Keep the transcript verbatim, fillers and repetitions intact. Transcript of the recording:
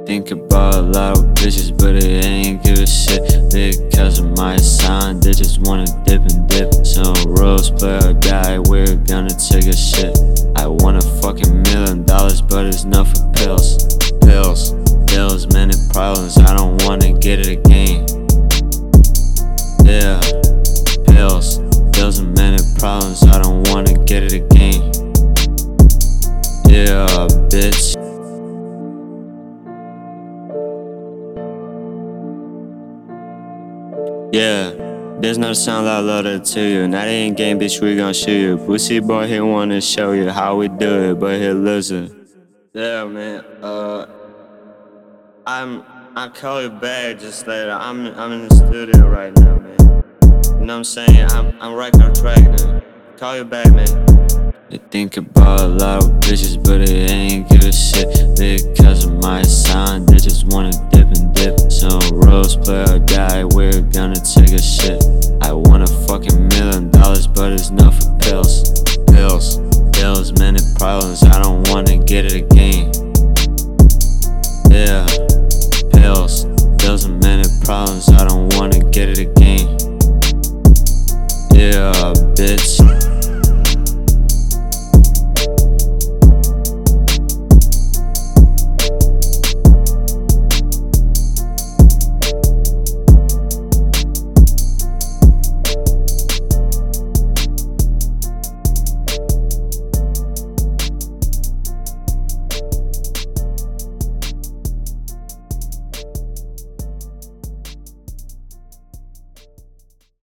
Think about a lot of bitches, but it ain't give a shit. Because of my sign, they just wanna dip and dip. Some rose play or die, we're gonna take a shit. I want a fucking million dollars, but it's not for pills. Pills, pills, many problems, I don't wanna get it again. Yeah, pills, pills and many problems, I don't wanna get it again. Yeah, bitch. Yeah, there's no sound I love to tell you. Now they ain't game, bitch, we gon' shoot you. Pussy boy, he wanna show you how we do it, but he loser. Yeah, man, uh, I'm, I'll call you back just later. I'm, I'm in the studio right now, man. You know what I'm saying? I'm, I'm right on track now. Call you back, man. They think about a lot of bitches, but it ain't give a shit. Because of my sign, they just wanna dip and dip. Some rose play or die, we're gonna take a shit. I want a fucking million dollars, but it's not for pills. Pills, pills, many problems, I don't wanna get it again. Yeah, pills, pills and many problems, I don't wanna get it again.